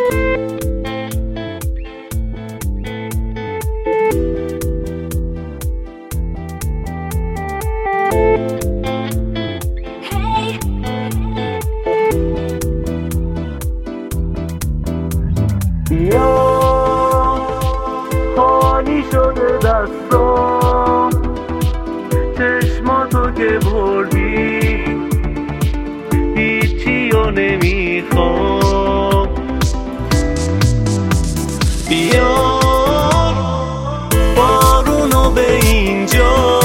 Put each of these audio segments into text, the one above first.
بیا خالی شده دستام، چشماتو که بردی هیچی رو نمیخوام. بیا بارونو به اینجا،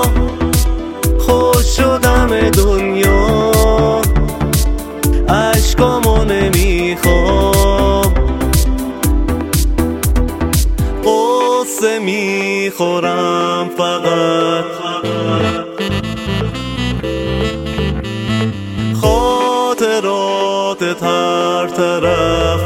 خوش شدم دنیا، عشقامو نمیخوام. قصه میخورم فقط، خاطرات هر طرف،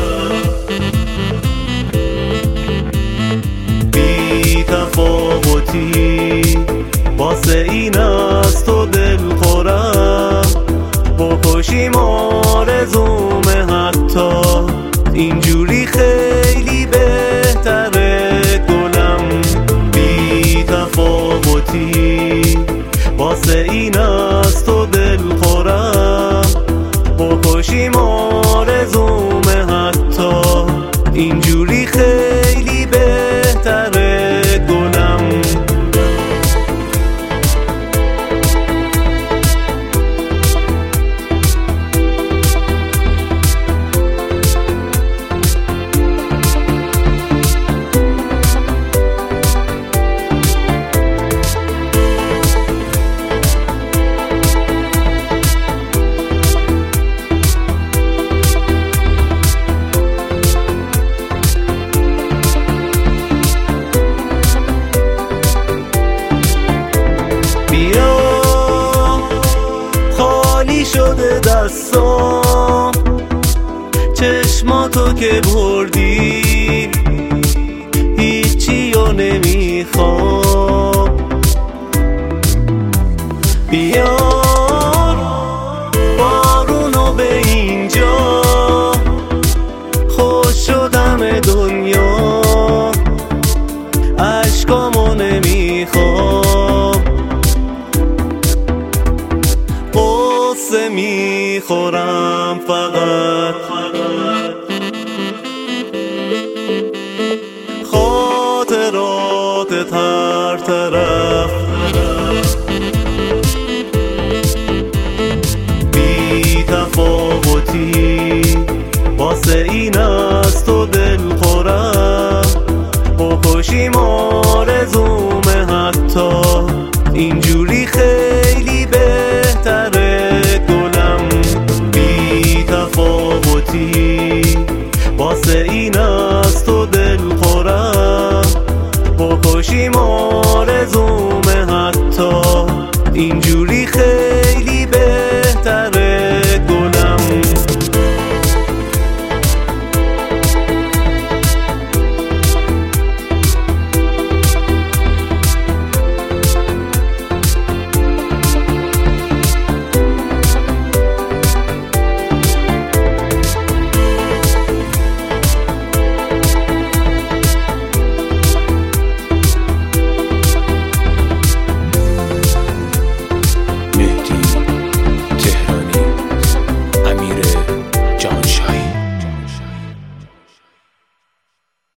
بی تفاوتی واسه این از تو دل خورم. بکشیم آرزومه حتی اینجوری خیلی بهتره گلم. بی تفاوتی واسه این از تو دل خورم. بکشیم آرزومه حتی اینجوری خیلی بهتره گلم. بیا خالی شده دستام، چشماتو که بردی هیچی رو نمیخوام. بیا بارونو به اینجا، خوش شدم دنیا، عشقامو نمیخوام. قصه میخورم فقط، خاطرات هر طرف، بی تفاوتی واسه این از تو دل خورم. بکشیم آرزو